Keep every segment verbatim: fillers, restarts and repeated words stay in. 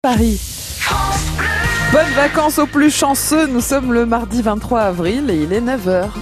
Paris. Bonnes vacances aux plus chanceux, nous sommes le mardi vingt-trois avril et il est neuf heures.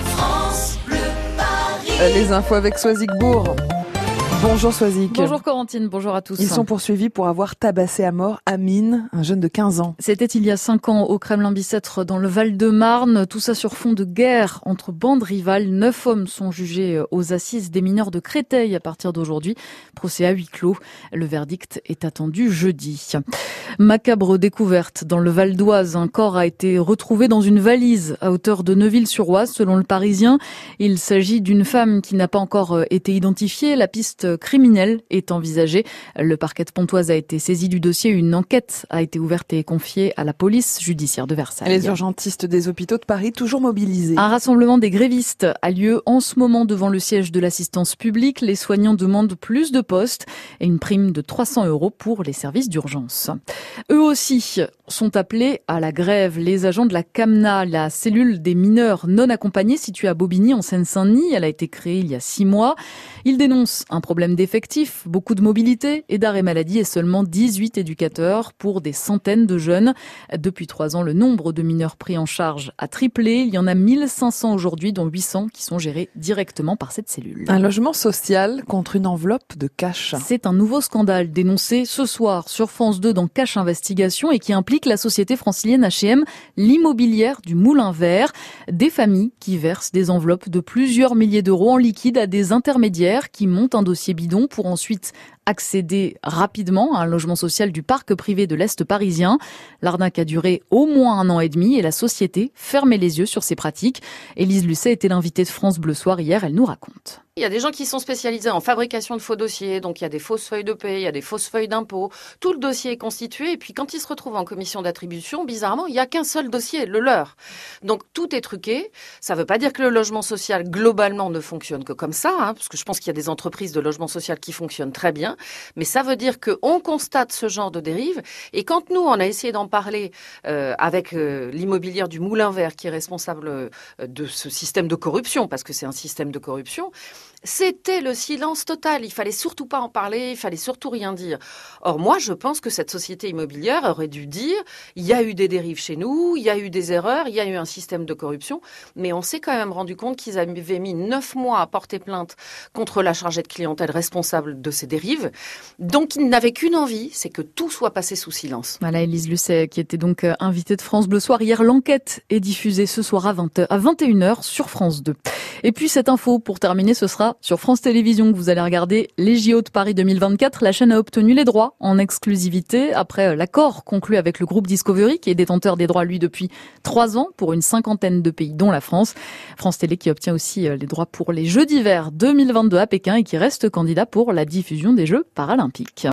Les infos avec Soisigbourg. Bonjour Soisig. Bonjour Corentine, bonjour à tous. Ils sont poursuivis pour avoir tabassé à mort Amine, un jeune de quinze ans. C'était il y a cinq ans au Kremlin-Bicêtre dans le Val-de-Marne. Tout ça sur fond de guerre entre bandes rivales. Neuf hommes sont jugés aux assises des mineurs de Créteil à partir d'aujourd'hui. Procès à huis clos. Le verdict est attendu jeudi. Macabre découverte dans le Val d'Oise. Un corps a été retrouvé dans une valise à hauteur de Neuville-sur-Oise selon le Parisien. Il s'agit d'une femme qui n'a pas encore été identifiée. La piste criminelle est envisagée. Le parquet de Pontoise a été saisi du dossier. Une enquête a été ouverte et confiée à la police judiciaire de Versailles. Les urgentistes des hôpitaux de Paris toujours mobilisés. Un rassemblement des grévistes a lieu en ce moment devant le siège de l'assistance publique. Les soignants demandent plus de postes et une prime de trois cents euros pour les services d'urgence. Eux aussi sont appelés à la grève. Les agents de la CAMNA, la cellule des mineurs non accompagnés située à Bobigny en Seine-Saint-Denis, elle a été créée il y a six mois. Ils dénoncent un problème d'effectifs, beaucoup de mobilité et d'arrêt maladie et seulement dix-huit éducateurs pour des centaines de jeunes. Depuis trois ans, le nombre de mineurs pris en charge a triplé. Il y en a mille cinq cents aujourd'hui, dont huit cents qui sont gérés directement par cette cellule. Un logement social contre une enveloppe de cash. C'est un nouveau scandale dénoncé ce soir sur France deux dans Cash Investigation et qui implique la société francilienne H et M, l'immobilière du Moulin Vert. Des familles qui versent des enveloppes de plusieurs milliers d'euros en liquide à des intermédiaires qui montent un dossier bidon pour ensuite accéder rapidement à un logement social du parc privé de l'Est parisien. L'arnaque a duré au moins un an et demi et la société fermait les yeux sur ces pratiques. Élise Lucet était l'invitée de France Bleu Soir hier, elle nous raconte. Il y a des gens qui sont spécialisés en fabrication de faux dossiers, donc il y a des fausses feuilles de paie, il y a des fausses feuilles d'impôt. Tout le dossier est constitué et puis quand ils se retrouvent en commission d'attribution, bizarrement, il n'y a qu'un seul dossier, le leur. Donc tout est truqué. Ça ne veut pas dire que le logement social globalement ne fonctionne que comme ça, hein, parce que je pense qu'il y a des entreprises de logement social qui fonctionnent très bien, mais ça veut dire qu'on constate ce genre de dérive. Et quand nous, on a essayé d'en parler euh, avec euh, l'immobilière du Moulin Vert qui est responsable euh, de ce système de corruption, parce que c'est un système de corruption, c'était le silence total. Il fallait surtout pas en parler, il fallait surtout rien dire. Or, moi, je pense que cette société immobilière aurait dû dire il y a eu des dérives chez nous, il y a eu des erreurs, il y a eu un système de corruption, mais on s'est quand même rendu compte qu'ils avaient mis neuf mois à porter plainte contre la chargée de clientèle responsable de ces dérives. Donc, ils n'avaient qu'une envie, c'est que tout soit passé sous silence. Voilà, Élise Lucet, qui était donc invitée de France Bleu Soir. Hier, l'enquête est diffusée ce soir à vingt heures, à vingt et une heures sur France deux. Et puis, cette info, pour terminer, ce sera sur France Télévisions que vous allez regarder les J O de Paris deux mille vingt-quatre. La chaîne a obtenu les droits en exclusivité après l'accord conclu avec le groupe Discovery, qui est détenteur des droits, lui, depuis trois ans pour une cinquantaine de pays, dont la France. France Télé qui obtient aussi les droits pour les Jeux d'hiver deux mille vingt-deux à Pékin et qui reste candidat pour la diffusion des Jeux paralympiques.